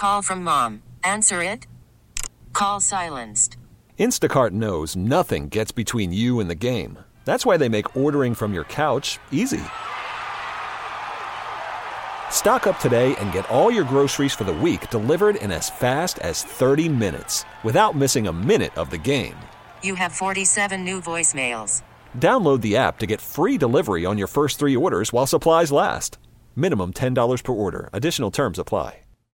Call from mom. Answer it. Call silenced. Instacart knows nothing gets between you and the game. That's why they make ordering from your couch easy. Stock up today and get all your groceries for the week delivered in as fast as 30 minutes without missing a minute of the game. You have 47 new voicemails. Download the app to get free delivery on your first 3 orders while supplies last. Minimum $10 per order. Additional terms apply.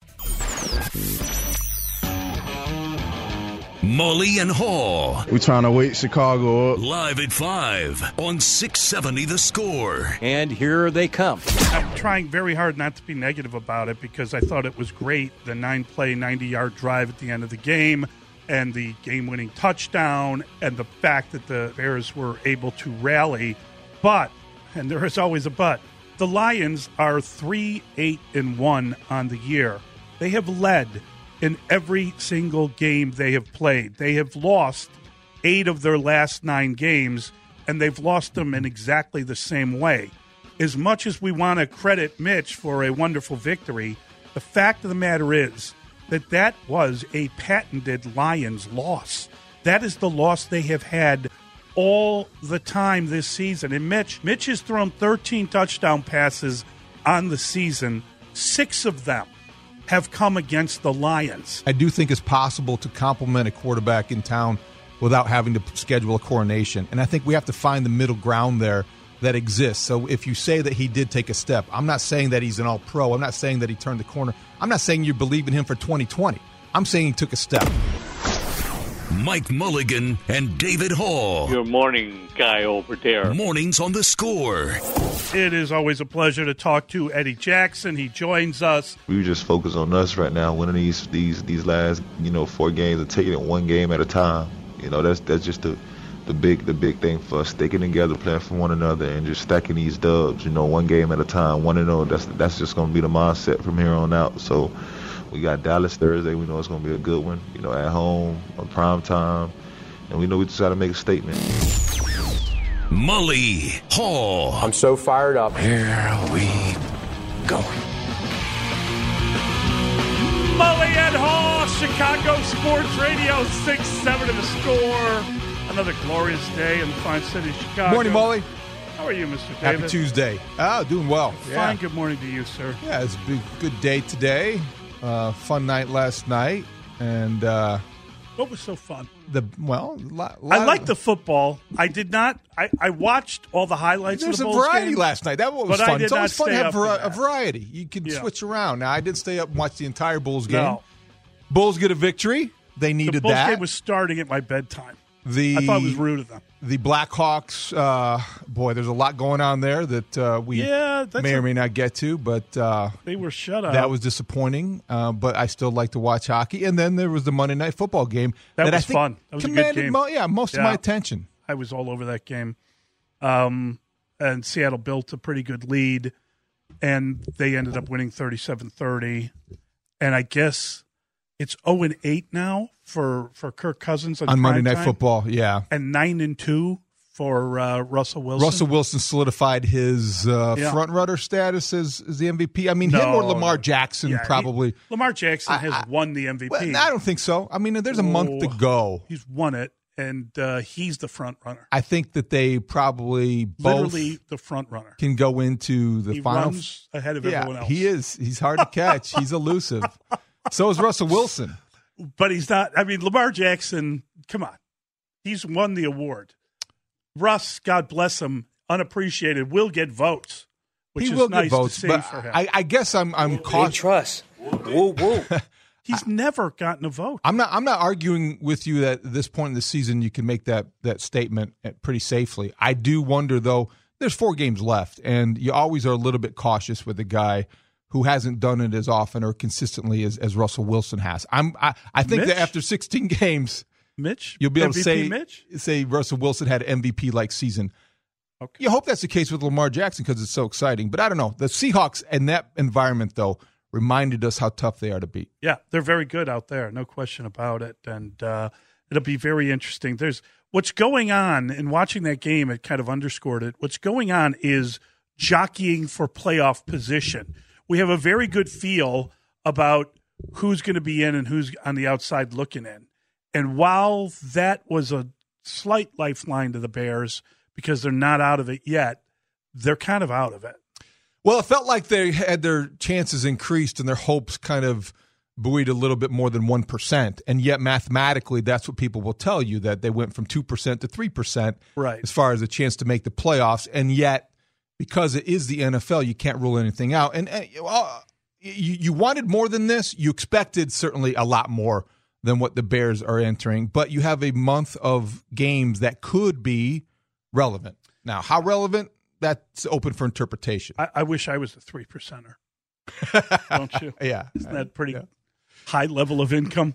Mully and Haw. We're trying to wake Chicago up. Live at 5 on 670 The Score. And here they come. I'm trying very hard not to be negative about it because I thought it was great, the 9-play, 90-yard drive at the end of the game and the game-winning touchdown and the fact that the Bears were able to rally. But, and there is always a but, the Lions are 3-8-1 on the year. They have led in every single game they have played. They have lost 8 of their last 9 games, and they've lost them in exactly the same way. As much as we want to credit Mitch for a wonderful victory, the fact of the matter is that was a patented Lions loss. That is the loss they have had all the time this season. And Mitch has thrown 13 touchdown passes on the season. 6 of them have come against the Lions. I do think it's possible to compliment a quarterback in town without having to schedule a coronation. And I think we have to find the middle ground there that exists. So if you say that he did take a step, I'm not saying that he's an all-pro. I'm not saying that he turned the corner. I'm not saying you believe in him for 2020. I'm saying he took a step. Mike Mulligan and David Hall. Your morning guy over there. Mornings on The Score. It is always a pleasure to talk to Eddie Jackson. He joins us. We just focus on us right now, winning these last 4 games and taking it one game at a time. That's just the big thing for us, sticking together, playing for one another, and just stacking these dubs. One game at a time, 1-0. That's just going to be the mindset from here on out. So we got Dallas Thursday. We know it's going to be a good one. At home on prime time, and we know we just got to make a statement. Mully Hall. I'm so fired up. Here we go. Mully and Hall, Chicago Sports Radio, 6-7 to The Score. Another glorious day in the fine city of Chicago. Morning, Molly. How are you, Mr. David? Happy Tuesday. Doing well. Fine. Good morning to you, sir. Yeah, it's a good day today. Fun night last night, and what was so fun? I liked the football. I did not. I watched all the highlights. There's of the a Bulls variety game, last night. That was but fun. I did It's always not fun to stay have up for a that. variety. You can switch around. Now, I didn't stay up and watch the entire Bulls game. No. Bulls get a victory. They needed the Bulls that. game was starting at my bedtime. I thought it was rude of them. The Blackhawks, there's a lot going on there that we may or may not get to, but they were shut out. That was disappointing, but I still like to watch hockey. And then there was the Monday Night Football game. That was I think fun. That was a good game. Most of my attention. I was all over that game. And Seattle built a pretty good lead, and they ended up winning 37-30. And I guess it's 0-8 now for Kirk Cousins on Monday Night Football, yeah. And 9-2 for Russell Wilson. Russell Wilson solidified his front-runner status as the MVP. I mean, him or Lamar Jackson probably. Lamar Jackson has won the MVP. Well, I don't think so. I mean, there's a month to go. He's won it, and he's the front-runner. I think that they probably both literally the front-runner can go into the final. He runs ahead of everyone else. He is. He's hard to catch. He's elusive. So is Russell Wilson. But he's not. I mean, Lamar Jackson, come on. He's won the award. Russ, God bless him, unappreciated, will get votes, which he is will nice get votes, to see but for him. I guess I'm cautious. Trust. Woo, woo. He's never gotten a vote. I'm not arguing with you that at this point in the season you can make that statement pretty safely. I do wonder, though, there's 4 games left, and you always are a little bit cautious with a guy who hasn't done it as often or consistently as Russell Wilson has. I think that after 16 games, Mitch, you'll be able MVP to say Russell Wilson had an MVP-like season. Okay. You hope that's the case with Lamar Jackson because it's so exciting. But I don't know. The Seahawks in that environment, though, reminded us how tough they are to beat. Yeah, they're very good out there. No question about it. And it'll be very interesting. There's what's going on, and watching that game, it kind of underscored it. What's going on is jockeying for playoff position. We have a very good feel about who's going to be in and who's on the outside looking in. And while that was a slight lifeline to the Bears because they're not out of it yet, they're kind of out of it. Well, it felt like they had their chances increased and their hopes kind of buoyed a little bit more than 1%. And yet mathematically, that's what people will tell you, that they went from 2% to 3% right, as far as a chance to make the playoffs. And yet, because it is the NFL, you can't rule anything out. And you wanted more than this. You expected certainly a lot more than what the Bears are entering. But you have a month of games that could be relevant. Now, how relevant? That's open for interpretation. I wish I was a 3%er. Don't you? Yeah. Isn't that pretty high level of income?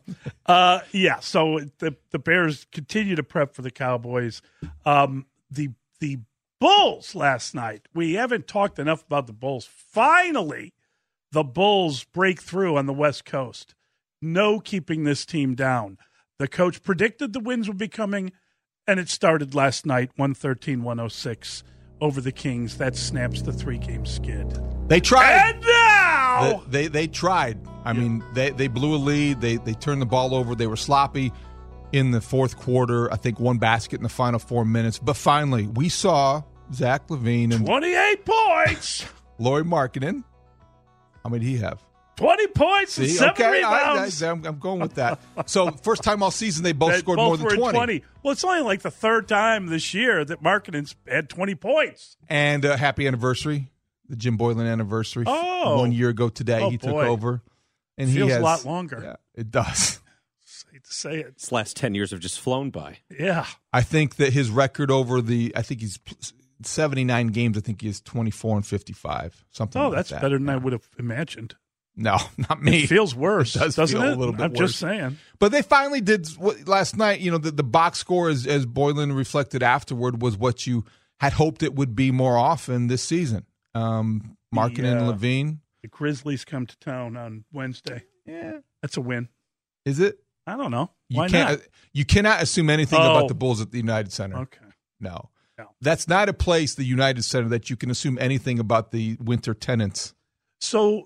So the Bears continue to prep for the Cowboys. The Bulls last night, we haven't talked enough about the Bulls. Finally, the Bulls break through on the West Coast. No keeping this team down. The coach predicted the wins would be coming, and it started last night, 113-106 over the Kings. That snaps the 3-game skid. They tried. And now they tried. I mean, they blew a lead. They turned the ball over. They were sloppy in the fourth quarter. I think one basket in the final 4 minutes. But finally, we saw Zach LaVine and 28 points. Lauri Markkanen. How many did he have? 20 points and 7 rebounds. I'm going with that. So first time all season they both scored more than 20. Well, it's only like the third time this year that Markkanen's had 20 points. And happy anniversary, the Jim Boylan anniversary. Oh. 1 year ago today he took over. And Feels he has a lot longer. Yeah, it does. Hate to say it. This last 10 years have just flown by. Yeah. I think that his record over I think he's 79 games. I think he is 24-55. Something like that. Oh, that's better than I would have imagined. No, not me. It feels worse, doesn't it? A little bit I'm worse. just saying. But they finally did last night. You know, the box score, as Boylan reflected afterward, was what you had hoped it would be more often this season. Markkanen and LaVine. The Grizzlies come to town on Wednesday. Yeah, that's a win. Is it? I don't know. You Why can't, not? You cannot assume anything about the Bulls at the United Center. Okay. No. That's not a place, the United Center, that you can assume anything about the winter tenants. So,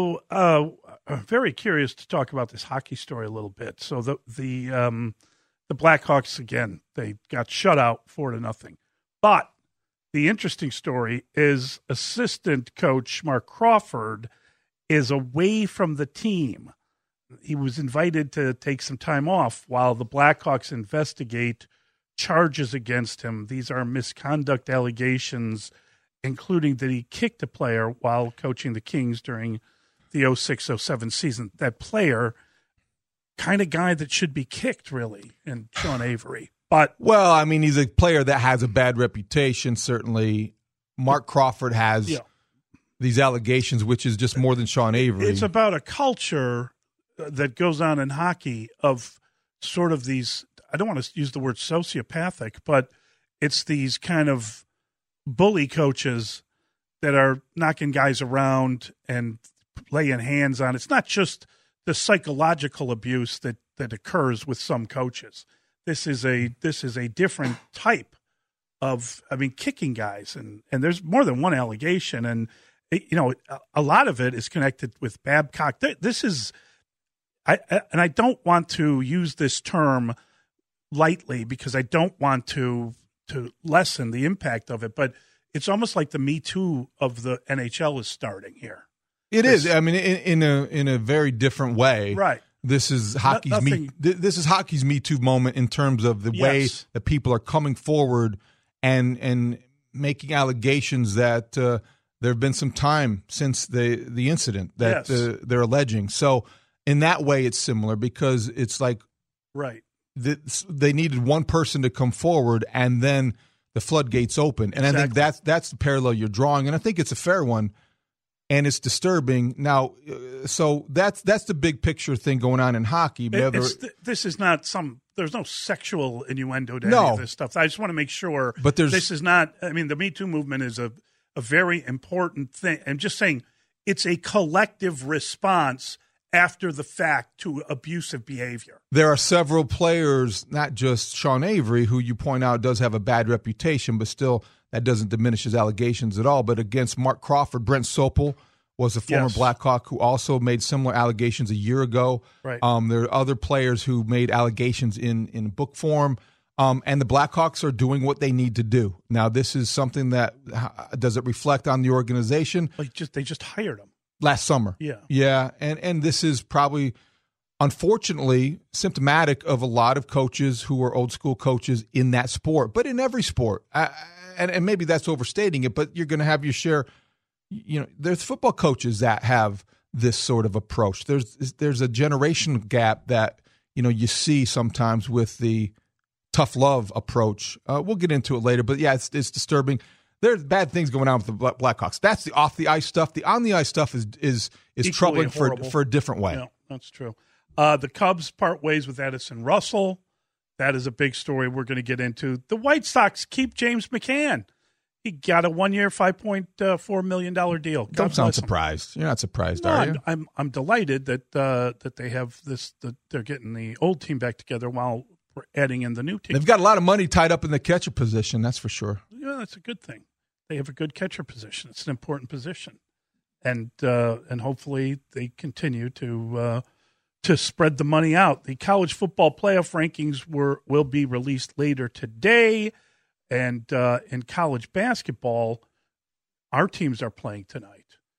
I'm very curious to talk about this hockey story a little bit. So the Blackhawks, again, they got shut out 4-0. But the interesting story is assistant coach Mark Crawford is away from the team. He was invited to take some time off while the Blackhawks investigate charges against him. These are misconduct allegations, including that he kicked a player while coaching the Kings during the 06-07 season. That player, kind of guy that should be kicked, really, and Sean Avery. But well, I mean, he's a player that has a bad reputation, certainly. Mark Crawford has these allegations, which is just more than Sean Avery. It's about a culture that goes on in hockey of sort of these, I don't want to use the word sociopathic, but it's these kind of bully coaches that are knocking guys around and laying hands on. It's not just the psychological abuse that occurs with some coaches. This is a different type of, kicking guys, and there's more than one allegation, and a lot of it is connected with Babcock. This is, I don't want to use this term lightly because I don't want to lessen the impact of it, but it's almost like the Me Too of the NHL is starting here. It is. I mean, in a very different way. Right. This is hockey's Me Too moment in terms of the way that people are coming forward and making allegations that there have been some time since the incident that they're alleging. So in that way, it's similar because it's like they needed one person to come forward and then the floodgates open. And I think that's the parallel you're drawing, and I think it's a fair one. And it's disturbing. Now, so that's the big picture thing going on in hockey. This is not there's no sexual innuendo to any of this stuff. I just want to make sure this is not, the Me Too movement is a very important thing. I'm just saying it's a collective response after the fact to abusive behavior. There are several players, not just Sean Avery, who you point out does have a bad reputation, but still that doesn't diminish his allegations at all. But against Mark Crawford, Brent Sopel was a former Yes. Blackhawk who also made similar allegations a year ago. Right. There are other players who made allegations in book form. And the Blackhawks are doing what they need to do. Now, this is something that does it reflect on the organization? They just hired him last summer. Yeah. And this is probably, unfortunately, symptomatic of a lot of coaches who are old school coaches in that sport, but in every sport. And maybe that's overstating it, but you're going to have your share. There's football coaches that have this sort of approach. There's a generation gap that you see sometimes with the tough love approach. We'll get into it later, but yeah, it's disturbing. There's bad things going on with the Blackhawks. That's the off the ice stuff. The on the ice stuff is troubling for a different way. Yeah, that's true. The Cubs part ways with Edison Russell. That is a big story we're going to get into. The White Sox keep James McCann. He got a 1-year, $5.4 million deal. Don't sound surprised. You're not surprised, are you? I'm delighted that they have this. That they're getting the old team back together while we're adding in the new team. They've got a lot of money tied up in the catcher position, that's for sure. Yeah, that's a good thing. They have a good catcher position. It's an important position, and hopefully they continue to spread the money out. The college football playoff rankings will be released later today, and in college basketball, our teams are playing tonight.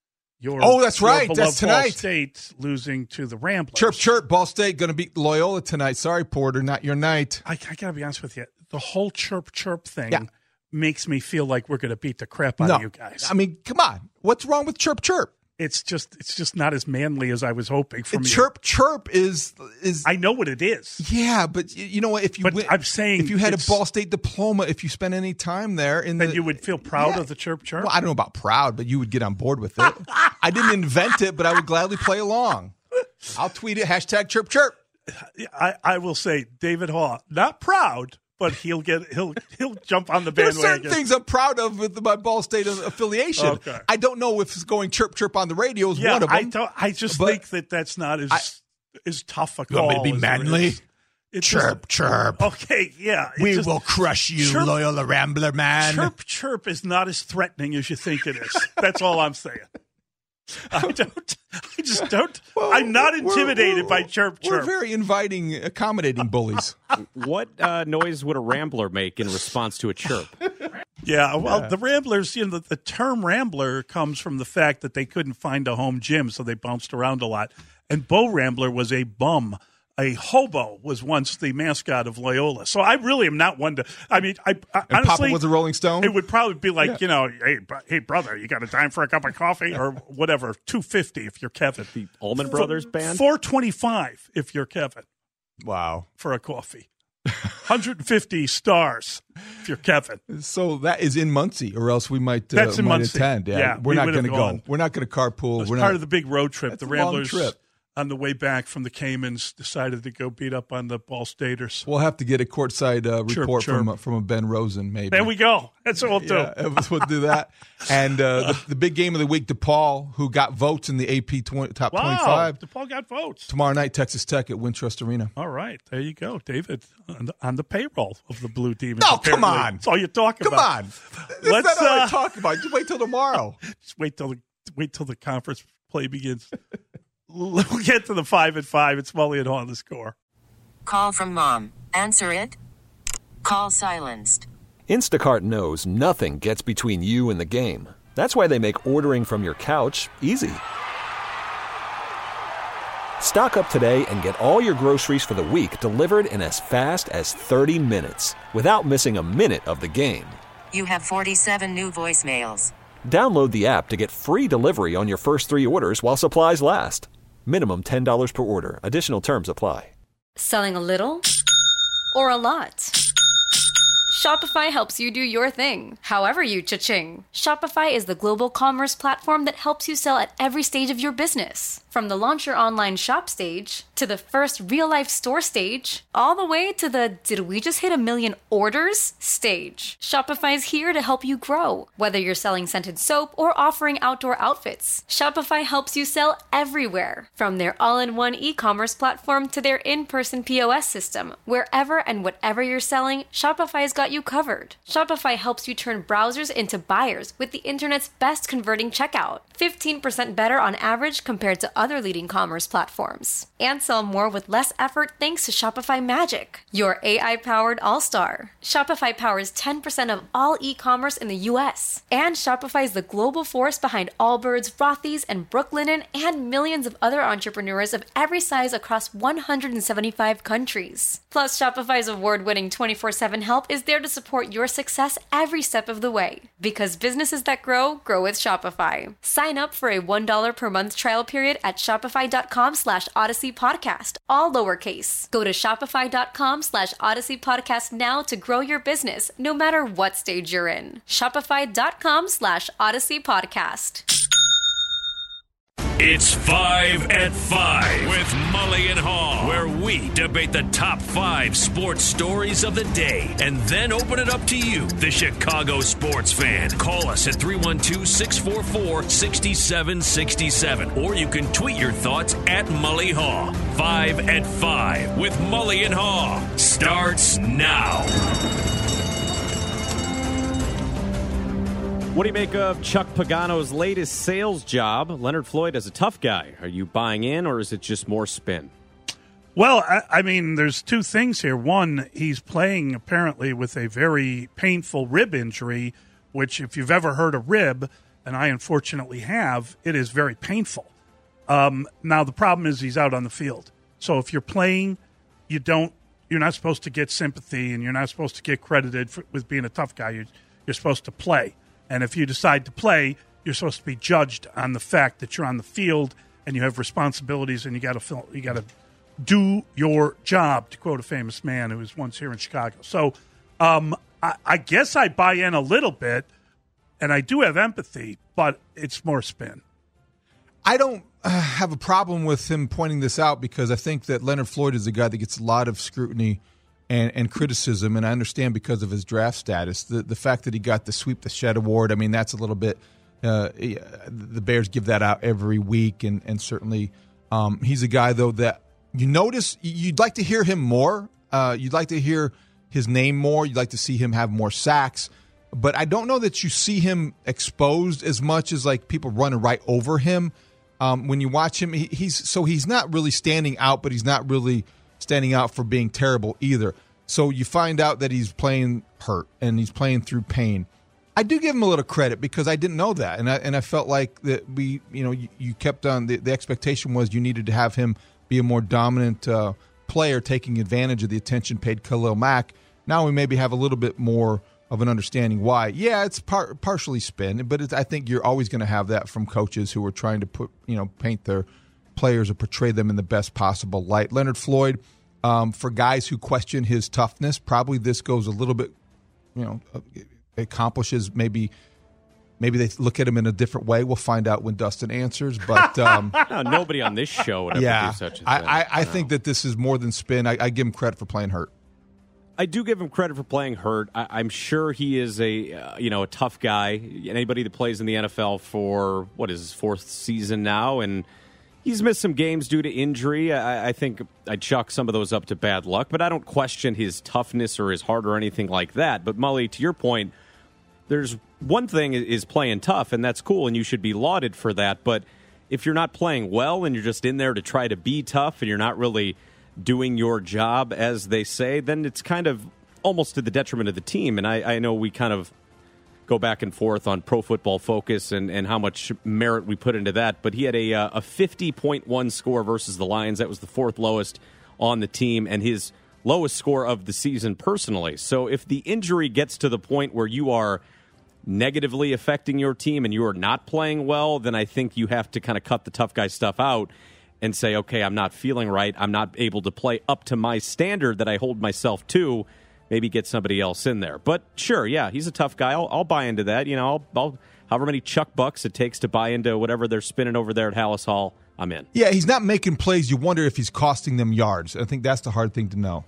That's right. That's tonight. Ball State losing to the Ramblers. Chirp, chirp. Ball State going to beat Loyola tonight. Sorry, Porter, not your night. I got to be honest with you. The whole chirp, chirp thing makes me feel like we're going to beat the crap out of you guys. I mean, come on. What's wrong with chirp, chirp? It's just not as manly as I was hoping from you. Chirp, chirp is. I know what it is. Yeah, but you know what? I'm saying if you had a Ball State diploma, if you spent any time there, then you would feel proud of the chirp, chirp. Well, I don't know about proud, but you would get on board with it. I didn't invent it, but I would gladly play along. I'll tweet it. # chirp, chirp. I will say David Haw, not proud. But he'll jump on the bandwagon. There's certain things I'm proud of with my Ball State affiliation. Okay. I don't know if it's going chirp chirp on the radio is one of them. I just think that's not as tough a call. You want me to be manly? Chirp, chirp. Okay, yeah. We will crush you, chirp, Loyola Rambler man. Chirp, chirp is not as threatening as you think it is. That's all I'm saying. I just don't. Well, I'm not intimidated by chirp, chirp. We're very inviting, accommodating bullies. What noise would a Rambler make in response to a chirp? The Ramblers, the term Rambler comes from the fact that they couldn't find a home gym, so they bounced around a lot. And Bo Rambler was a bum. A hobo was once the mascot of Loyola. So I really am not one to – I mean, I honestly – Papa was a Rolling Stone? It would probably be like, hey, brother, you got a dime for a cup of coffee? Or whatever, $2.50 if you're Kevin. The Allman Brothers Band? $4.25 if you're Kevin. Wow. For a coffee. 150 stars if you're Kevin. So that is in Muncie, or else we might Muncie. Attend. Yeah, we're not going to go. We're not going to carpool. It's part of the big road trip. That's the Ramblers. A long trip. On the way back from the Caymans, decided to go beat up on the Ball Staters. We'll have to get a courtside report from a Ben Rosen, maybe. There we go. That's what we'll do. Yeah, we'll do that. And the big game of the week, DePaul, who got votes in the AP top 25. DePaul got votes. Tomorrow night, Texas Tech at Wintrust Arena. All right. There you go, David, on the payroll of the Blue Demons. No, come on. That's all you're talking about. Come on. That's not all I talk about. Just wait till tomorrow. Just wait till the conference play begins. We'll get to the 5 at 5. It's Mully and Haw on The Score. Call from mom. Answer it. Call silenced. Instacart knows nothing gets between you and the game. That's why they make ordering from your couch easy. Stock up today and get all your groceries for the week delivered in as fast as 30 minutes without missing a minute of the game. You have 47 new voicemails. Download the app to get free delivery on your first 3 orders while supplies last. Minimum $10 per order. Additional terms apply. Selling a little or a lot? Shopify helps you do your thing, however you cha-ching. Shopify is the global commerce platform that helps you sell at every stage of your business. From the launch your online shop stage, to the first real-life store stage, all the way to the did we just hit 1 million orders stage. Shopify's here to help you grow. Whether you're selling scented soap or offering outdoor outfits, Shopify helps you sell everywhere. From their all-in-one e-commerce platform to their in-person POS system, wherever and whatever you're selling, Shopify's got you covered. Shopify helps you turn browsers into buyers with the internet's best converting checkout. 15% better on average compared to other leading commerce platforms. And sell more with less effort thanks to Shopify Magic, your AI-powered all-star. Shopify powers 10% of all e-commerce in the U.S. And Shopify is the global force behind Allbirds, Rothy's, and Brooklinen, and millions of other entrepreneurs of every size across 175 countries. Plus, Shopify's award-winning 24/7 help is there to support your success every step of the way. Because businesses that grow with Shopify. Sign up for a $1 per month trial period at shopify.com/Odyssey Podcast, all lowercase. Go to shopify.com/Odyssey Podcast now to grow your business, no matter what stage you're in. Shopify.com/Odyssey Podcast. It's 5 at 5 with Mully and Haw, where we debate the top 5 sports stories of the day and then open it up to you, the Chicago sports fan. Call us at 312-644-6767, or you can tweet your thoughts at Mully Haw. 5 at 5 with Mully and Haw starts now. What do you make of Chuck Pagano's latest sales job? Leonard Floyd as a tough guy. Are you buying in, or is it just more spin? Well, I mean, there's two things here. One, he's playing apparently with a very painful rib injury, which if you've ever heard a rib, and I unfortunately have, it is very painful. Now, the problem is he's out on the field. So if you're playing, you're not supposed to get sympathy, and you're not supposed to get credited with being a tough guy. You're supposed to play. And if you decide to play, you're supposed to be judged on the fact that you're on the field and you have responsibilities and you got to do your job, to quote a famous man who was once here in Chicago. So I guess I buy in a little bit, and I do have empathy, but it's more spin. I don't have a problem with him pointing this out because I think that Leonard Floyd is a guy that gets a lot of scrutiny and criticism, and I understand because of his draft status. The fact that he got the Sweep the Shed award, I mean, that's a little bit the Bears give that out every week, and certainly he's a guy, though, that you notice you'd like to hear him more. You'd like to hear his name more. You'd like to see him have more sacks. But I don't know that you see him exposed as much as like people running right over him. When you watch him, he's not really standing out, but he's not really standing out for being terrible either. So you find out that he's playing hurt and he's playing through pain. I do give him a little credit because I didn't know that, and I felt like that you kept on the expectation was you needed to have him be a more dominant player, taking advantage of the attention paid Khalil Mack. Now we maybe have a little bit more of an understanding why. Yeah, it's partially spin, but I think you're always going to have that from coaches who are trying to paint their players or portray them in the best possible light. Leonard Floyd, for guys who question his toughness, probably this goes a little bit, accomplishes maybe they look at him in a different way. We'll find out when Dustin answers. But no, nobody on this show would ever do such a thing. I think that this is more than spin. I give him credit for playing hurt. I do give him credit for playing hurt. I'm sure he is a tough guy. Anybody that plays in the NFL for his fourth season now, and he's missed some games due to injury. I think I chalk some of those up to bad luck, but I don't question his toughness or his heart or anything like that. But Mully, to your point, there's one thing is playing tough, and that's cool, and you should be lauded for that. But if you're not playing well and you're just in there to try to be tough and you're not really doing your job, as they say, then it's kind of almost to the detriment of the team. And I know we kind of go back and forth on Pro Football Focus and how much merit we put into that. But he had a 50.1 score versus the Lions. That was the fourth lowest on the team and his lowest score of the season personally. So if the injury gets to the point where you are negatively affecting your team and you are not playing well, then I think you have to kind of cut the tough guy stuff out and say, okay, I'm not feeling right. I'm not able to play up to my standard that I hold myself to. Maybe get somebody else in there. But sure, yeah, he's a tough guy. I'll buy into that. I'll however many Chuck bucks it takes to buy into whatever they're spinning over there at Hallis Hall, I'm in. Yeah, he's not making plays. You wonder if he's costing them yards. I think that's the hard thing to know.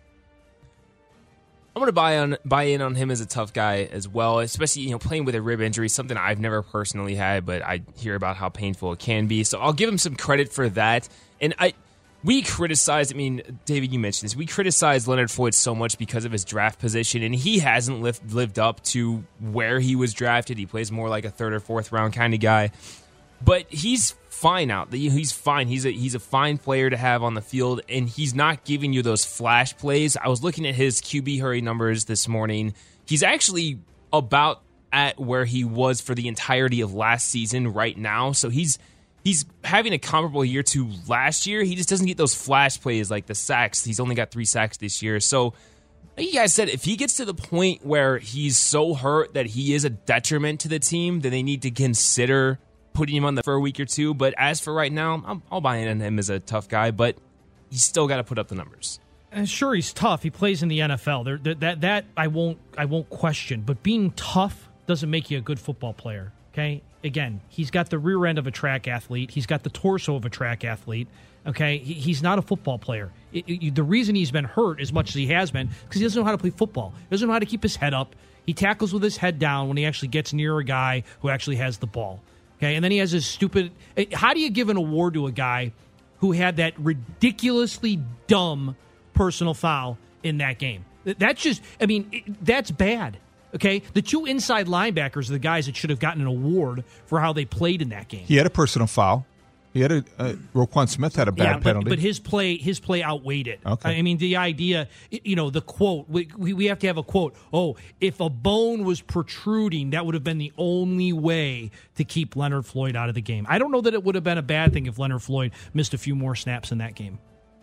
I'm going to buy in on him as a tough guy as well, especially playing with a rib injury, something I've never personally had, but I hear about how painful it can be. So I'll give him some credit for that. And we criticized, David, you mentioned this, we criticized Leonard Floyd so much because of his draft position, and he hasn't lived up to where he was drafted. He plays more like a third or fourth round kind of guy. But he's fine out. He's fine. He's a fine player to have on the field, and he's not giving you those flash plays. I was looking at his QB hurry numbers this morning. He's actually about at where he was for the entirety of last season right now. So he's having a comparable year to last year. He just doesn't get those flash plays like the sacks. He's only got 3 sacks this year. So like you guys said, if he gets to the point where he's so hurt that he is a detriment to the team, then they need to consider putting him on for a week or two. But as for right now, I'll buy in on him as a tough guy, but he's still got to put up the numbers. And sure, he's tough. He plays in the NFL. That I won't question. But being tough doesn't make you a good football player. Okay. Again, he's got the rear end of a track athlete. He's got the torso of a track athlete. Okay. He's not a football player. The reason he's been hurt as much as he has been because he doesn't know how to play football. He doesn't know how to keep his head up. He tackles with his head down when he actually gets near a guy who actually has the ball. Okay, and then he has this stupid... How do you give an award to a guy who had that ridiculously dumb personal foul in that game? That's just... that's bad, okay? The 2 inside linebackers are the guys that should have gotten an award for how they played in that game. He had a personal foul. He had Roquan Smith had a bad penalty. But his play outweighed it. Okay. The idea, the quote, we have to have a quote. Oh, if a bone was protruding, that would have been the only way to keep Leonard Floyd out of the game. I don't know that it would have been a bad thing if Leonard Floyd missed a few more snaps in that game.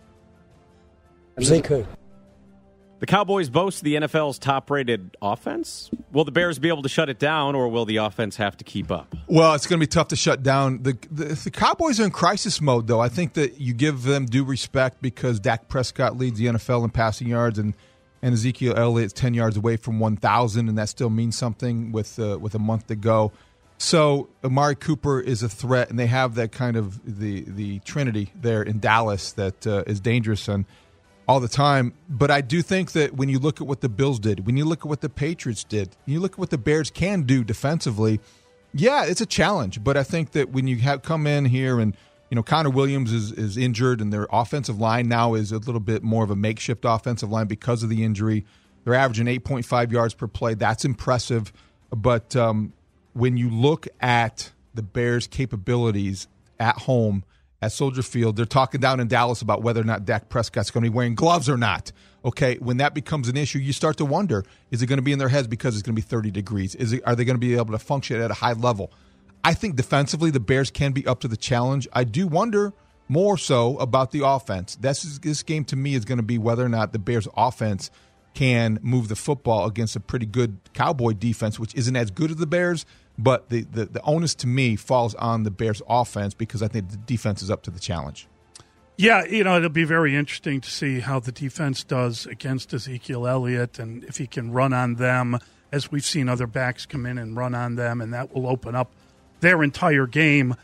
They could. The Cowboys boast the NFL's top-rated offense. Will the Bears be able to shut it down, or will the offense have to keep up? Well, it's going to be tough to shut down. The Cowboys are in crisis mode, though. I think that you give them due respect because Dak Prescott leads the NFL in passing yards, and Ezekiel Elliott's 10 yards away from 1,000, and that still means something with a month to go. So Amari Cooper is a threat, and they have that kind of the trinity there in Dallas that is dangerous and all the time. But I do think that when you look at what the Bills did, when you look at what the Patriots did, when you look at what the Bears can do defensively, yeah, it's a challenge. But I think that when you come in here and, Connor Williams is injured and their offensive line now is a little bit more of a makeshift offensive line because of the injury. They're averaging 8.5 yards per play. That's impressive. But when you look at the Bears' capabilities at home, at Soldier Field, they're talking down in Dallas about whether or not Dak Prescott's going to be wearing gloves or not. Okay, when that becomes an issue, you start to wonder, is it going to be in their heads because it's going to be 30 degrees? Are they going to be able to function at a high level? I think defensively the Bears can be up to the challenge. I do wonder more so about the offense. This game to me is going to be whether or not the Bears' offense can move the football against a pretty good Cowboy defense, which isn't as good as the Bears. But the onus to me falls on the Bears' offense because I think the defense is up to the challenge. Yeah, it'll be very interesting to see how the defense does against Ezekiel Elliott and if he can run on them, as we've seen other backs come in and run on them, and that will open up their entire game.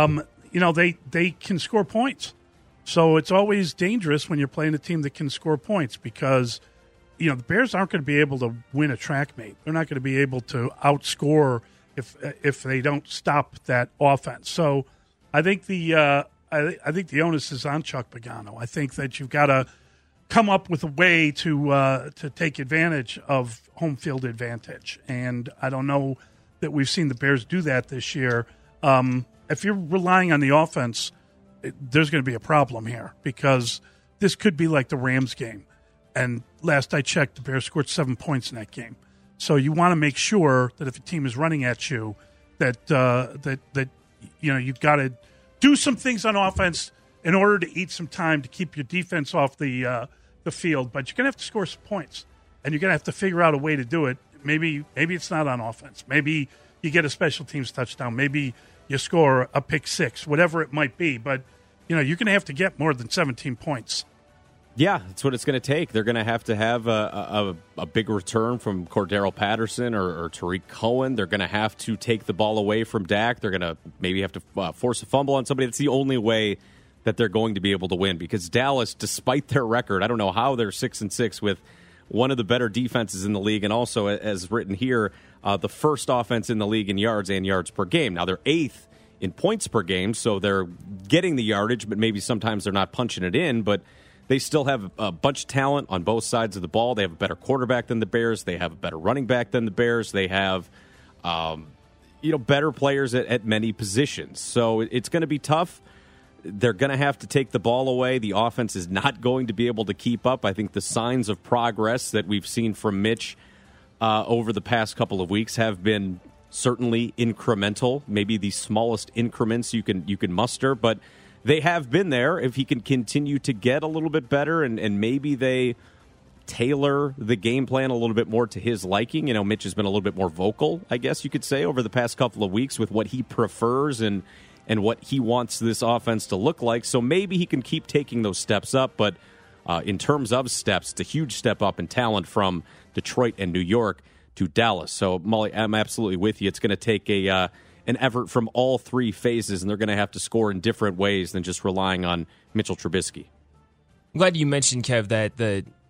They can score points. So it's always dangerous when you're playing a team that can score points because, the Bears aren't going to be able to win a track meet. They're not going to be able to outscore if they don't stop that offense. So I think the onus is on Chuck Pagano. I think that you've got to come up with a way to take advantage of home field advantage. And I don't know that we've seen the Bears do that this year. If you're relying on the offense, there's going to be a problem here because this could be like the Rams game. And last I checked, the Bears scored 7 points in that game. So you want to make sure that if a team is running at you, that you've got to do some things on offense in order to eat some time to keep your defense off the field. But you're going to have to score some points, and you're going to have to figure out a way to do it. Maybe it's not on offense. Maybe you get a special teams touchdown. Maybe you score a pick six, whatever it might be. But you're going to have to get more than 17 points. Yeah, that's what it's going to take. They're going to have a big return from Cordero Patterson or Tariq Cohen. They're going to have to take the ball away from Dak. They're going to maybe have to force a fumble on somebody. That's the only way that they're going to be able to win, because Dallas, despite their record, I don't know how they're 6-6 with one of the better defenses in the league, and also, as written here, the first offense in the league in yards and yards per game. Now, they're 8th in points per game, so they're getting the yardage, but maybe sometimes they're not punching it in, but they still have a bunch of talent on both sides of the ball. They have a better quarterback than the Bears. They have a better running back than the Bears. They have better players at many positions. So it's going to be tough. They're going to have to take the ball away. The offense is not going to be able to keep up. I think the signs of progress that we've seen from Mitch over the past couple of weeks have been certainly incremental, maybe the smallest increments you can muster, but they have been there. If he can continue to get a little bit better and maybe they tailor the game plan a little bit more to his liking. Mitch has been a little bit more vocal, I guess you could say, over the past couple of weeks with what he prefers and what he wants this offense to look like. So maybe he can keep taking those steps up. But in terms of steps, it's a huge step up in talent from Detroit and New York to Dallas. So, Molly, I'm absolutely with you. It's going to take an effort from all three phases, and they're going to have to score in different ways than just relying on Mitchell Trubisky. I'm glad you mentioned, Kev, that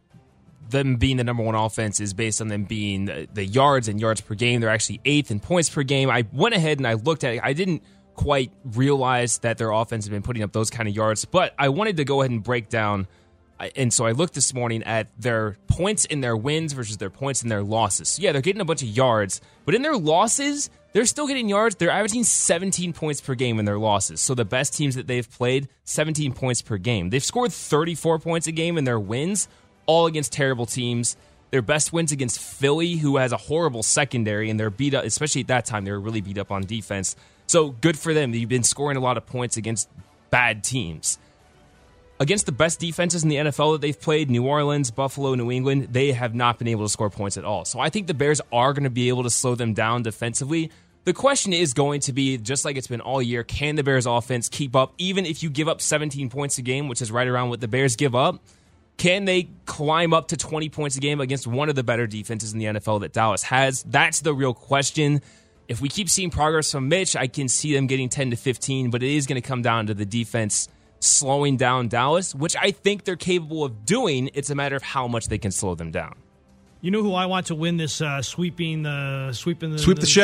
them being the number one offense is based on them being the yards and yards per game. They're actually 8th in points per game. I went ahead and I looked at it. I didn't quite realize that their offense had been putting up those kind of yards, but I wanted to go ahead and break down. And so I looked this morning at their points in their wins versus their points in their losses. So yeah, they're getting a bunch of yards, but in their losses, they're still getting yards. They're averaging 17 points per game in their losses. So the best teams that they've played, 17 points per game. They've scored 34 points a game in their wins, all against terrible teams. Their best wins against Philly, who has a horrible secondary, and they're beat up, especially at that time, they were really beat up on defense. So good for them. You've been scoring a lot of points against bad teams. Against the best defenses in the NFL that they've played, New Orleans, Buffalo, New England, they have not been able to score points at all. So I think the Bears are going to be able to slow them down defensively. The question is going to be, just like it's been all year, can the Bears offense keep up? Even if you give up 17 points a game, which is right around what the Bears give up, can they climb up to 20 points a game against one of the better defenses in the NFL that Dallas has? That's the real question. If we keep seeing progress from Mitch, I can see them getting 10 to 15, but it is going to come down to the defense slowing down Dallas, which I think they're capable of doing. It's a matter of how much they can slow them down. You know who I want to win this sweeping the shed award?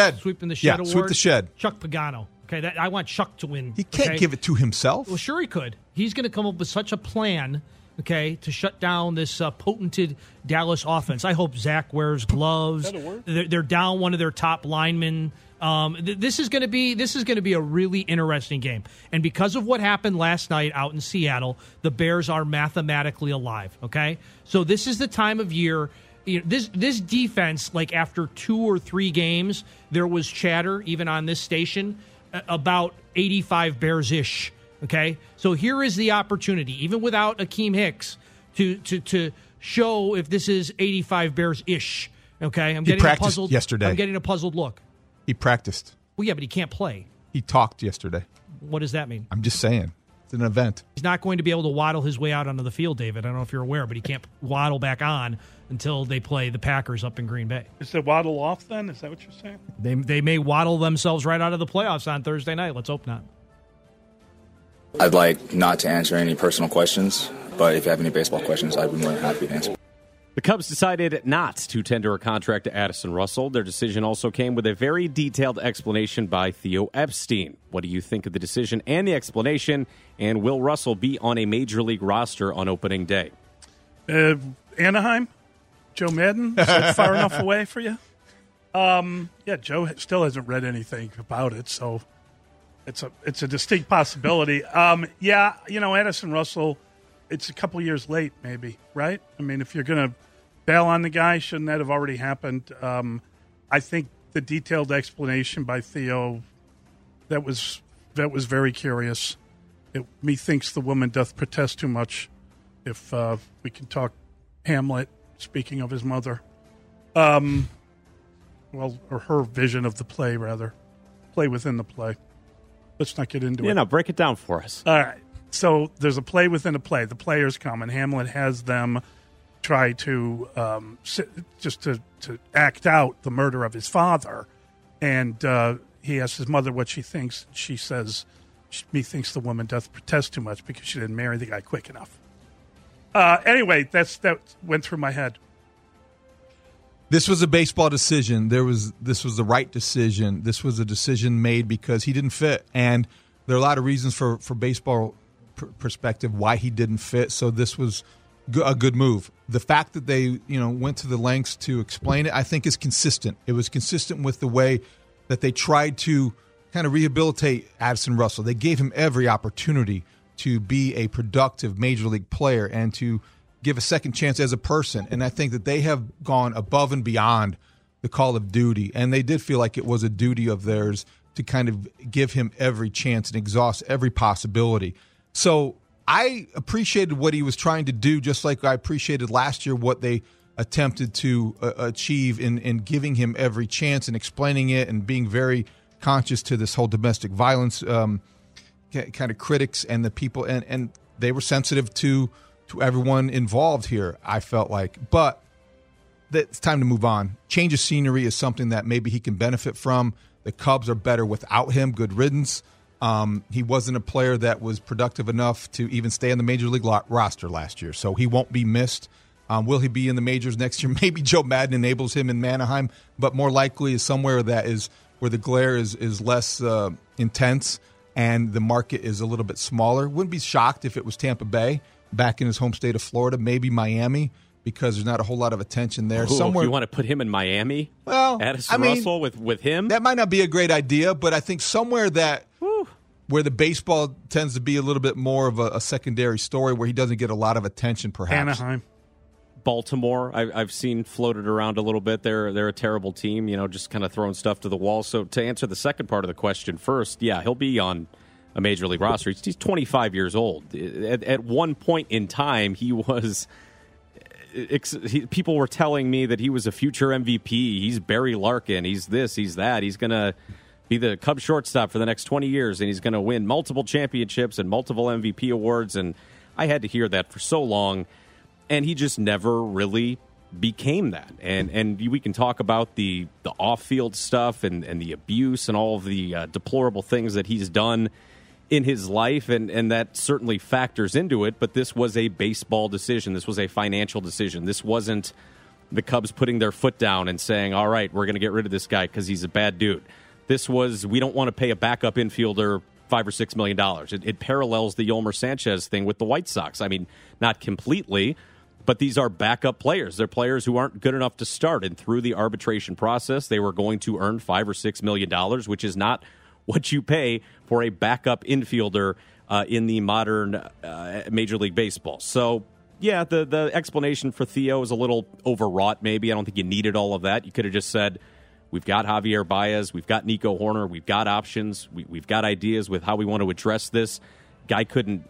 Sweep the shed. Chuck Pagano. Okay, I want Chuck to win. He can't give it to himself. Well, sure he could. He's going to come up with such a plan, okay, to shut down this potented Dallas offense. I hope Zach wears gloves. They're down one of their top linemen. This is going to be a really interesting game. And because of what happened last night out in Seattle, the Bears are mathematically alive, okay? So this is the time of year. This defense, like after 2 or 3 games, there was chatter, even on this station, about 85 Bears-ish, okay? So here is the opportunity, even without Akeem Hicks, to show if this is 85 Bears-ish, okay? He practiced yesterday. I'm getting a puzzled look. He practiced. Well, yeah, but he can't play. He talked yesterday. What does that mean? I'm just saying. It's an event. He's not going to be able to waddle his way out onto the field, David. I don't know if you're aware, but he can't waddle back on until they play the Packers up in Green Bay. Is the waddle off then? Is that what you're saying? They may waddle themselves right out of the playoffs on Thursday night. Let's hope not. I'd like not to answer any personal questions, but if you have any baseball questions, I'd be more than happy to answer. The Cubs decided not to tender a contract to Addison Russell. Their decision also came with a very detailed explanation by Theo Epstein. What do you think of the decision and the explanation? And will Russell be on a major league roster on opening day? Anaheim? Joe Madden? Is that far enough away for you? Yeah, Joe still hasn't read anything about it, so it's a distinct possibility. Yeah, Addison Russell, it's a couple years late maybe, right? I mean, if you're going to bail on the guy, shouldn't that have already happened? I think the detailed explanation by Theo, that was very curious. Methinks the woman doth protest too much, if we can talk Hamlet, speaking of his mother. Or her vision of the play, rather. Play within the play. Let's not get into it. No, break it down for us. All right. So there's a play within a play. The players come, and Hamlet has them try to to act out the murder of his father. And he asks his mother what she thinks. She says, methinks the woman doth protest too much because she didn't marry the guy quick enough. Anyway, that went through my head. This was a baseball decision. This was the right decision. This was a decision made because he didn't fit. And there are a lot of reasons for baseball perspective why he didn't fit. So this was a good move. The fact that they went to the lengths to explain it, I think, is consistent. It was consistent with the way that they tried to kind of rehabilitate Addison Russell. They gave him every opportunity to be a productive major league player and to give a second chance as a person. And I think that they have gone above and beyond the call of duty. And they did feel like it was a duty of theirs to kind of give him every chance and exhaust every possibility. So I appreciated what he was trying to do, just like I appreciated last year what they attempted to achieve in giving him every chance and explaining it and being very conscious to this whole domestic violence kind of critics and the people. And they were sensitive to everyone involved here, I felt like. But it's time to move on. Change of scenery is something that maybe he can benefit from. The Cubs are better without him. Good riddance. He wasn't a player that was productive enough to even stay on the Major League roster last year, so he won't be missed. Will he be in the majors next year? Maybe Joe Madden enables him in Anaheim, but more likely is somewhere that is where the glare is less intense and the market is a little bit smaller. Wouldn't be shocked if it was Tampa Bay, back in his home state of Florida, maybe Miami, because there's not a whole lot of attention there. Somewhere you want to put him in Miami? Well, Addison Russell with him? That might not be a great idea, but I think somewhere that where the baseball tends to be a little bit more of a secondary story, where he doesn't get a lot of attention, perhaps. Anaheim. Baltimore, I've seen floated around a little bit. They're a terrible team, just kind of throwing stuff to the wall. So to answer the second part of the question first, yeah, he'll be on a major league roster. He's 25 years old. At one point in time, he was. People were telling me that he was a future MVP. He's Barry Larkin. He's this. He's that. He's going to be the Cubs shortstop for the next 20 years, and he's going to win multiple championships and multiple MVP awards. And I had to hear that for so long, and he just never really became that. And we can talk about the off-field stuff and the abuse and all of the deplorable things that he's done in his life, and that certainly factors into it, but this was a baseball decision. This was a financial decision. This wasn't the Cubs putting their foot down and saying, all right, we're going to get rid of this guy because he's a bad dude. This was, we don't want to pay a backup infielder $5 or $6 million. It parallels the Yolmer Sanchez thing with the White Sox. I mean, not completely, but these are backup players. They're players who aren't good enough to start, and through the arbitration process, they were going to earn $5 or $6 million, which is not what you pay for a backup infielder in the modern Major League Baseball. So, yeah, the explanation for Theo is a little overwrought, maybe. I don't think you needed all of that. You could have just said, we've got Javier Baez, we've got Nico Horner, we've got options, we've got ideas with how we want to address this. Guy couldn't,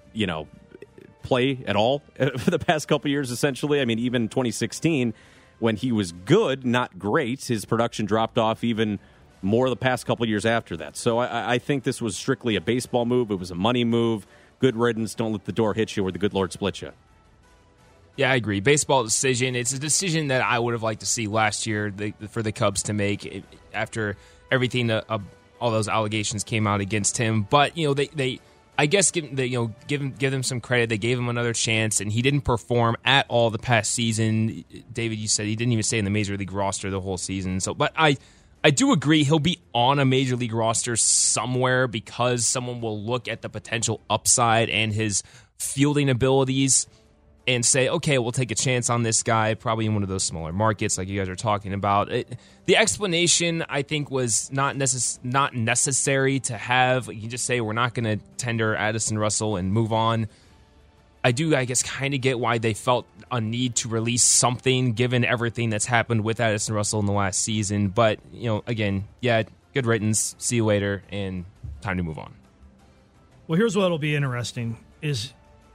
play at all for the past couple years, essentially. I mean, even 2016, when he was good, not great, his production dropped off even more the past couple years after that. So I think this was strictly a baseball move. It was a money move. Good riddance. Don't let the door hit you or the good Lord split you. Yeah, I agree. Baseball decision. It's a decision that I would have liked to see last year for the Cubs to make after everything, all those allegations came out against him. But they I guess give them some credit. They gave him another chance, and he didn't perform at all the past season. David, you said he didn't even stay in the Major League roster the whole season. So, but I do agree he'll be on a Major League roster somewhere because someone will look at the potential upside and his fielding abilities and say, okay, we'll take a chance on this guy, probably in one of those smaller markets like you guys are talking about. The explanation, I think, was not necessary to have. You can just say we're not going to tender Addison Russell and move on. I guess, kind of get why they felt a need to release something given everything that's happened with Addison Russell in the last season. But, again, yeah, good riddance, see you later, and time to move on. Well, here's what'll be interesting is,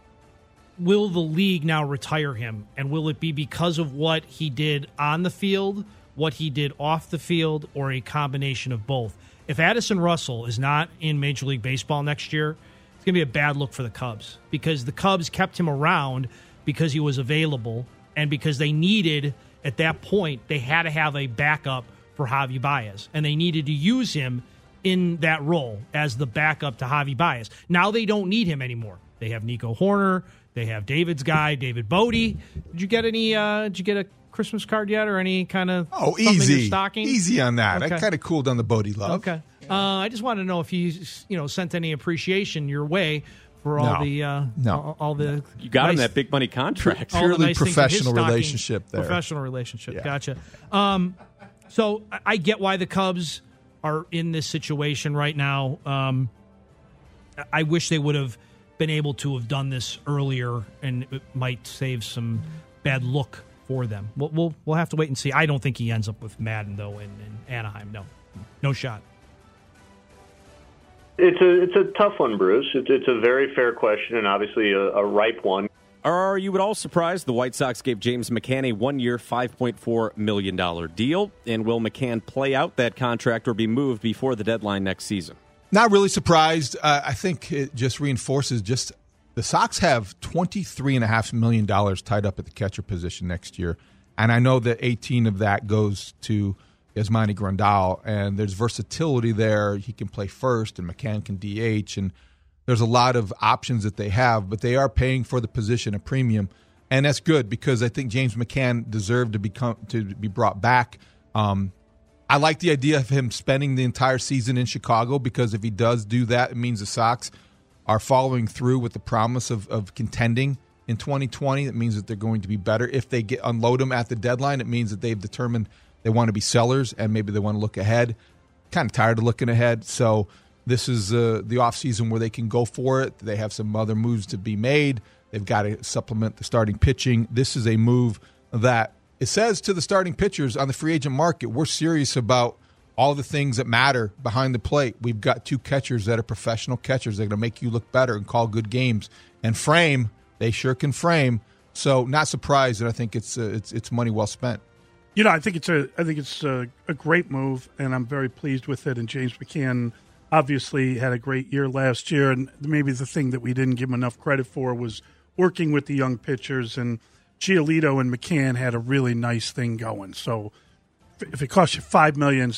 will the league now retire him? And will it be because of what he did on the field, what he did off the field, or a combination of both? If Addison Russell is not in Major League Baseball next year, it's going to be a bad look for the Cubs because the Cubs kept him around because he was available and because they needed, at that point, they had to have a backup for Javi Baez, and they needed to use him in that role as the backup to Javi Baez. Now they don't need him anymore. They have Nico Horner. They have David's guy, David Bodie. Did you get a Christmas card yet or any kind of easy stocking? Easy on that. Okay. I kind of cooled on the Bodie love. Okay. I just want to know if you sent any appreciation your way for all the you got him that big money contract. Purely nice professional relationship there. Professional relationship. Yeah. Gotcha. So I get why the Cubs are in this situation right now. I wish they would have been able to have done this earlier, and it might save some bad look for them. We'll have to wait and see. I don't think he ends up with Madden though in Anaheim. No shot. It's a tough one, Bruce. It's a very fair question and obviously a ripe one. Are you at all surprised the White Sox gave James McCann a 1-year, $5.4 million deal? And will McCann play out that contract or be moved before the deadline next season? Not really surprised. I think it just reinforces the Sox have $23.5 million tied up at the catcher position next year. And I know that 18 of that goes to Yasmani Grandal, and there's versatility there. He can play first, and McCann can DH, and there's a lot of options that they have, but they are paying for the position a premium, and that's good because I think James McCann deserved to be brought back. I like the idea of him spending the entire season in Chicago because if he does do that, it means the Sox are following through with the promise of contending in 2020. It means that they're going to be better. If they unload him at the deadline, it means that they've determined they want to be sellers and maybe they want to look ahead. Kind of tired of looking ahead, so this is the offseason where they can go for it. They have some other moves to be made. They've got to supplement the starting pitching. This is a move that it says to the starting pitchers on the free agent market, we're serious about all the things that matter behind the plate. We've got two catchers that are professional catchers. They're going to make you look better and call good games. And frame, they sure can frame. So not surprised, and I think it's money well spent. I think it's a great move, and I'm very pleased with it. And James McCann obviously had a great year last year, and maybe the thing that we didn't give him enough credit for was working with the young pitchers. And Giolito and McCann had a really nice thing going. So if it costs you $5 million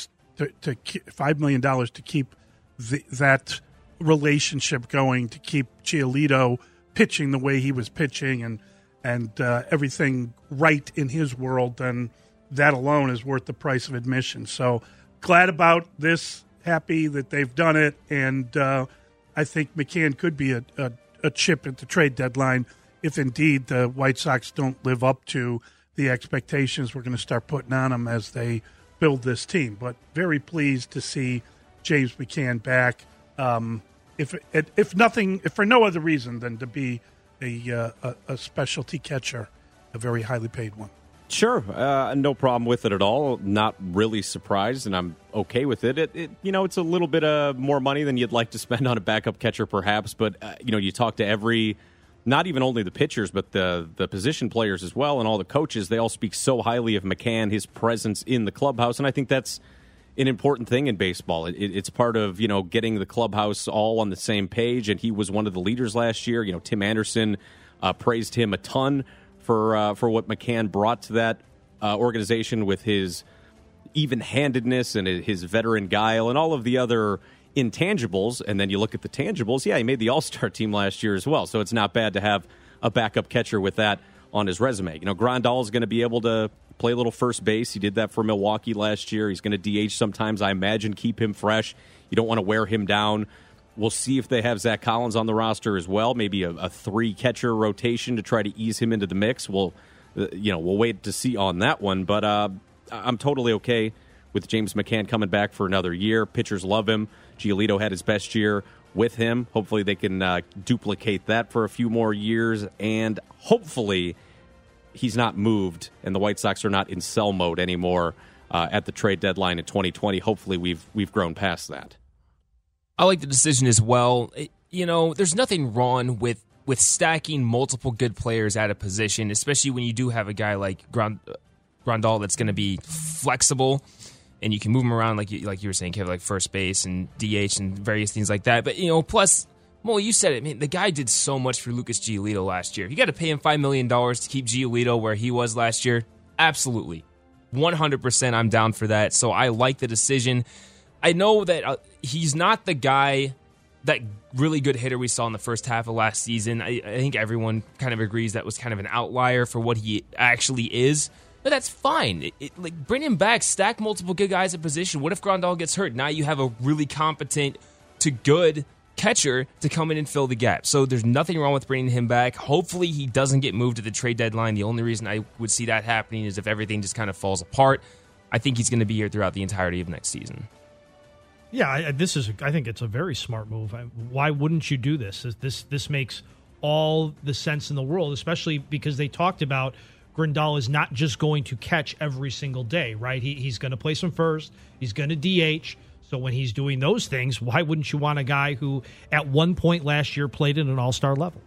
to keep that relationship going, to keep Giolito pitching the way he was pitching and everything right in his world, then that alone is worth the price of admission. So glad about this, happy that they've done it, and I think McCann could be a chip at the trade deadline if indeed the White Sox don't live up to the expectations we're going to start putting on them as they build this team. But very pleased to see James McCann back, if for no other reason than to be a specialty catcher, a very highly paid one. Sure, no problem with it at all. Not really surprised, and I'm okay with it. It's a little bit more money than you'd like to spend on a backup catcher, perhaps. But you talk to not even only the pitchers, but the position players as well, and all the coaches. They all speak so highly of McCann, his presence in the clubhouse, and I think that's an important thing in baseball. It's part of getting the clubhouse all on the same page, and he was one of the leaders last year. Tim Anderson praised him a ton for what McCann brought to that organization with his even-handedness and his veteran guile and all of the other intangibles. And then you look at the tangibles. Yeah, he made the All-Star team last year as well, so it's not bad to have a backup catcher with that on his resume. Grandal is going to be able to play a little first base. He did that for Milwaukee last year. He's going to DH sometimes, I imagine, keep him fresh. You don't want to wear him down. We'll see if they have Zach Collins on the roster as well. Maybe a 3-catcher rotation to try to ease him into the mix. We'll wait to see on that one. But I'm totally okay with James McCann coming back for another year. Pitchers love him. Giolito had his best year with him. Hopefully they can duplicate that for a few more years. And hopefully he's not moved and the White Sox are not in sell mode anymore at the trade deadline in 2020. Hopefully we've grown past that. I like the decision as well. There's nothing wrong with stacking multiple good players at a position, especially when you do have a guy like Grandal that's going to be flexible and you can move him around like you were saying, Kevin, like first base and DH and various things like that. But plus Well, you said it. Man, the guy did so much for Lucas Giolito last year. You got to pay him $5 million to keep Giolito where he was last year? Absolutely. 100% I'm down for that. So I like the decision. I know that he's not the guy, that really good hitter we saw in the first half of last season. I think everyone kind of agrees that was kind of an outlier for what he actually is. But that's fine. Like, bring him back, stack multiple good guys at position. What if Grandal gets hurt? Now you have a really competent to good catcher to come in and fill the gap. So there's nothing wrong with bringing him back. Hopefully he doesn't get moved to the trade deadline. The only reason I would see that happening is if everything just kind of falls apart. I think he's going to be here throughout the entirety of next season. Yeah, I think it's a very smart move. Why wouldn't you do this? This makes all the sense in the world, especially because they talked about Grandal is not just going to catch every single day, right? He's going to play some first. He's going to DH. So when he's doing those things, why wouldn't you want a guy who at one point last year played at an all-star level?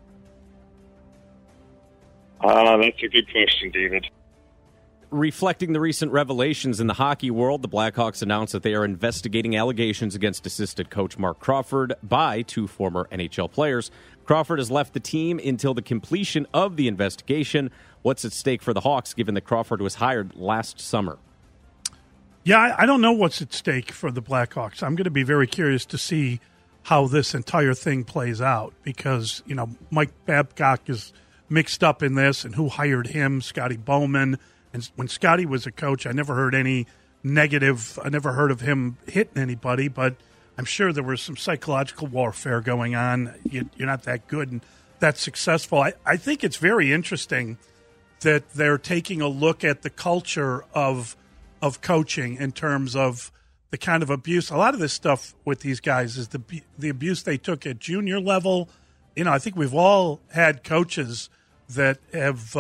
That's a good question, David. Reflecting the recent revelations in the hockey world, the Blackhawks announced that they are investigating allegations against assistant coach Mark Crawford by 2 former NHL players. Crawford has left the team until the completion of the investigation. What's at stake for the Hawks, given that Crawford was hired last summer? Yeah, I don't know what's at stake for the Blackhawks. I'm going to be very curious to see how this entire thing plays out because, Mike Babcock is mixed up in this and who hired him, Scotty Bowman. And when Scotty was a coach, I never heard any negative. I never heard of him hitting anybody, but I'm sure there was some psychological warfare going on. You're not that good and that successful. I think it's very interesting that they're taking a look at the culture of coaching in terms of the kind of abuse. A lot of this stuff with these guys is the abuse they took at junior level. I think we've all had coaches that have,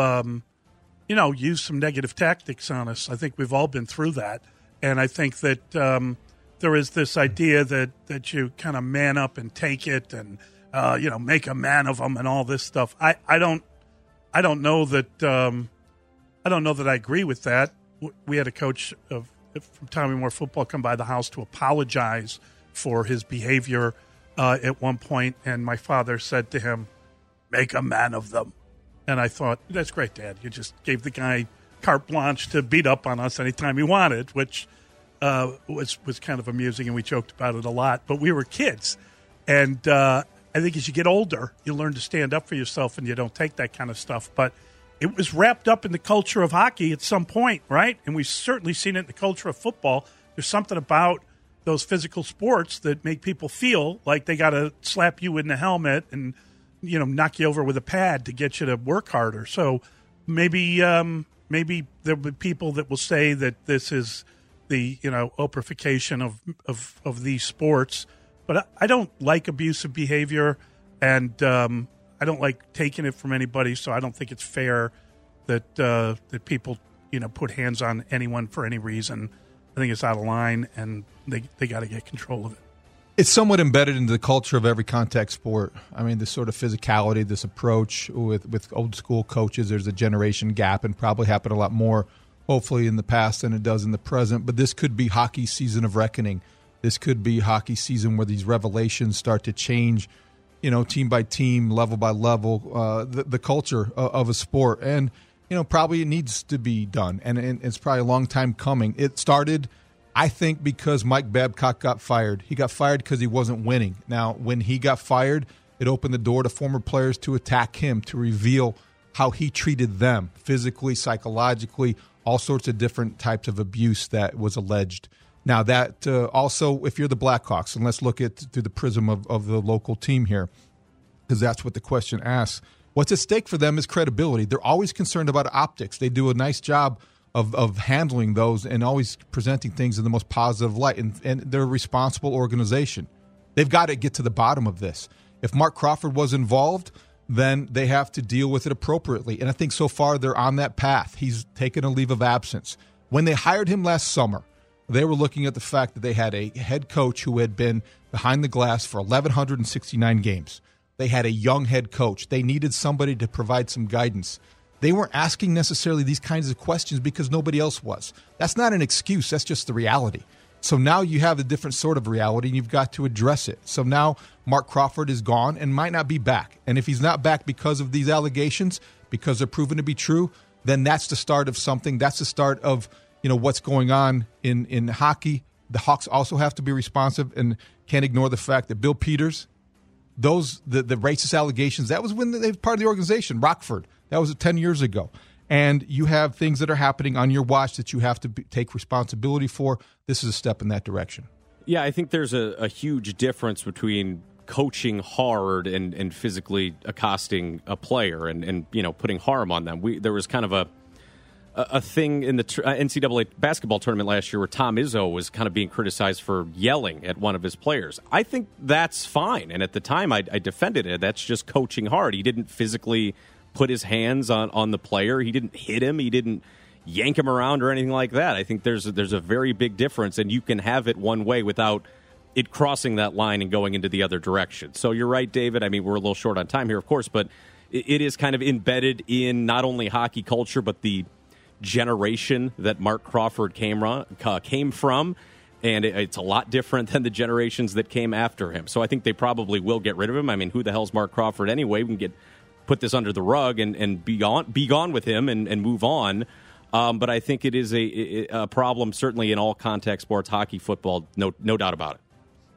used some negative tactics on us. I think we've all been through that. And I think that there is this idea that you kind of man up and take it and, make a man of them and all this stuff. I don't know that I agree with that. We had a coach from Tommy Moore football come by the house to apologize for his behavior at one point, and my father said to him, "Make a man of them." And I thought, that's great, Dad. You just gave the guy carte blanche to beat up on us anytime he wanted, which was kind of amusing, and we joked about it a lot. But we were kids, and I think as you get older, you learn to stand up for yourself, and you don't take that kind of stuff. But it was wrapped up in the culture of hockey at some point, right? And we've certainly seen it in the culture of football. There's something about those physical sports that make people feel like they got to slap you in the helmet and, knock you over with a pad to get you to work harder. So maybe there'll be people that will say that this is the, oprification of these sports. But I don't like abusive behavior, and I don't like taking it from anybody, so I don't think it's fair that people, put hands on anyone for any reason. I think it's out of line, and they got to get control of it. It's somewhat embedded into the culture of every contact sport. I mean, this sort of physicality, this approach with old school coaches, there's a generation gap and probably happened a lot more, hopefully, in the past than it does in the present. But this could be hockey season of reckoning. This could be hockey season where these revelations start to change, team by team, level by level, the culture of a sport. And, probably it needs to be done. And it's probably a long time coming. It started, I think, because Mike Babcock got fired. He got fired because he wasn't winning. Now, when he got fired, it opened the door to former players to attack him, to reveal how he treated them physically, psychologically, all sorts of different types of abuse that was alleged. Now, that also, if you're the Blackhawks, and let's look at through the prism of the local team here, because that's what the question asks, what's at stake for them is credibility. They're always concerned about optics. They do a nice job of handling those and always presenting things in the most positive light. And they're a responsible organization. They've got to get to the bottom of this. If Mark Crawford was involved, then they have to deal with it appropriately. And I think so far they're on that path. He's taken a leave of absence. When they hired him last summer, they were looking at the fact that they had a head coach who had been behind the glass for 1,169 games. They had a young head coach. They needed somebody to provide some guidance. They weren't asking necessarily these kinds of questions because nobody else was. That's not an excuse. That's just the reality. So now you have a different sort of reality, and you've got to address it. So now Mark Crawford is gone and might not be back. And if he's not back because of these allegations, because they're proven to be true, then that's the start of something. That's the start of what's going on in hockey. The Hawks also have to be responsive and can't ignore the fact that Bill Peters, the racist allegations, that was when they were part of the organization. Rockford, that was 10 years ago. And you have things that are happening on your watch that you have to take responsibility for. This is a step in that direction. Yeah, I think there's a huge difference between coaching hard and physically accosting a player and putting harm on them. There was kind of a thing in the NCAA basketball tournament last year where Tom Izzo was kind of being criticized for yelling at one of his players. I think that's fine, and at the time I defended it. That's just coaching hard. He didn't physically put his hands on the player. He didn't hit him. He didn't yank him around or anything like that. I think there's a very big difference, and you can have it one way without it crossing that line and going into the other direction. So you're right, David. I mean, we're a little short on time here, of course, but it is kind of embedded in not only hockey culture, but the generation that Mark Crawford came from, and it's a lot different than the generations that came after him. So I think they probably will get rid of him. I mean, who the hell's Mark Crawford anyway? We can put this under the rug and be gone with him and move on. But I think it is a problem, certainly in all contact sports, hockey, football, no doubt about it.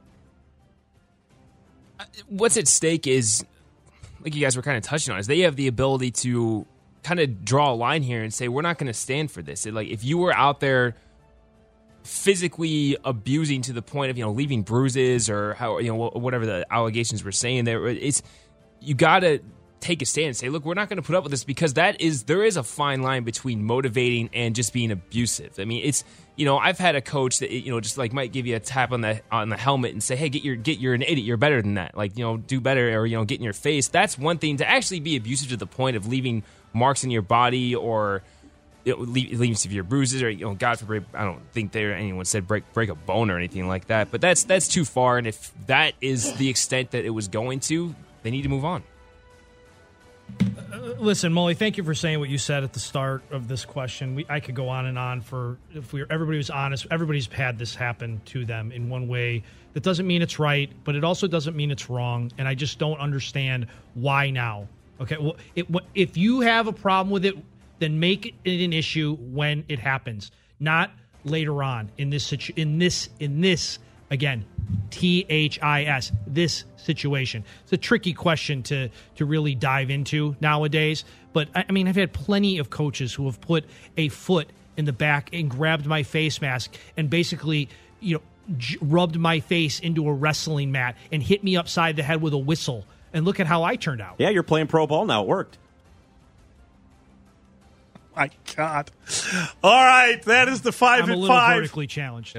What's at stake is, like you guys were kind of touching on, is they have the ability to kind of draw a line here and say, we're not going to stand for this. If you were out there physically abusing to the point of leaving bruises or whatever the allegations were saying there, you got to take a stand and say, look, we're not going to put up with this, because there is a fine line between motivating and just being abusive. I mean, it's I've had a coach that just like might give you a tap on the helmet and say, hey, you're an idiot, you're better than that, do better, or get in your face. That's one thing. To actually be abusive to the point of leaving marks in your body or leaving severe bruises, or God forbid, I don't think anyone said break a bone or anything like that, but that's too far. And if that is the extent that it was going to, they need to move on. Listen, Molly, thank you for saying what you said at the start of this question. I could go on and on everybody was honest. Everybody's had this happen to them in one way. That doesn't mean it's right, but it also doesn't mean it's wrong. And I just don't understand why now. Okay, well, if you have a problem with it, then make it an issue when it happens, not later on in this again, THIS, this situation. It's a tricky question to really dive into nowadays. But, I mean, I've had plenty of coaches who have put a foot in the back and grabbed my face mask and basically, rubbed my face into a wrestling mat and hit me upside the head with a whistle. And look at how I turned out. Yeah, you're playing pro ball now. It worked. My God. All right, that is the 5 I'm and a little 5. vertically challenged.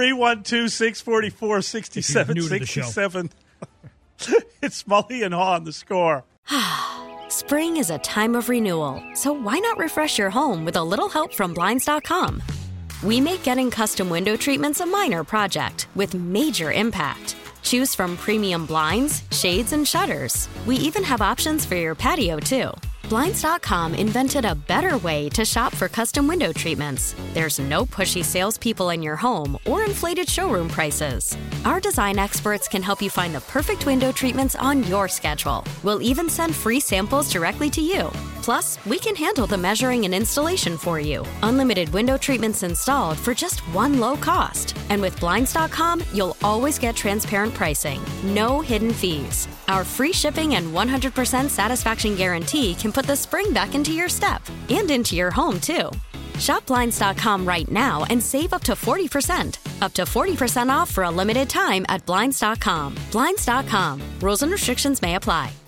312-644-6767. It's Mully and Haw on the Score. Spring is a time of renewal, so why not refresh your home with a little help from Blinds.com? We make getting custom window treatments a minor project with major impact. Choose from premium blinds, shades, and shutters. We even have options for your patio, too. Blinds.com invented a better way to shop for custom window treatments. There's no pushy salespeople in your home or inflated showroom prices. Our design experts can help you find the perfect window treatments on your schedule. We'll even send free samples directly to you. Plus, we can handle the measuring and installation for you. Unlimited window treatments installed for just one low cost. And with Blinds.com, you'll always get transparent pricing. No hidden fees. Our free shipping and 100% satisfaction guarantee can put the spring back into your step and into your home, too. Shop Blinds.com right now and save up to 40%. Up to 40% off for a limited time at Blinds.com. Blinds.com. Rules and restrictions may apply.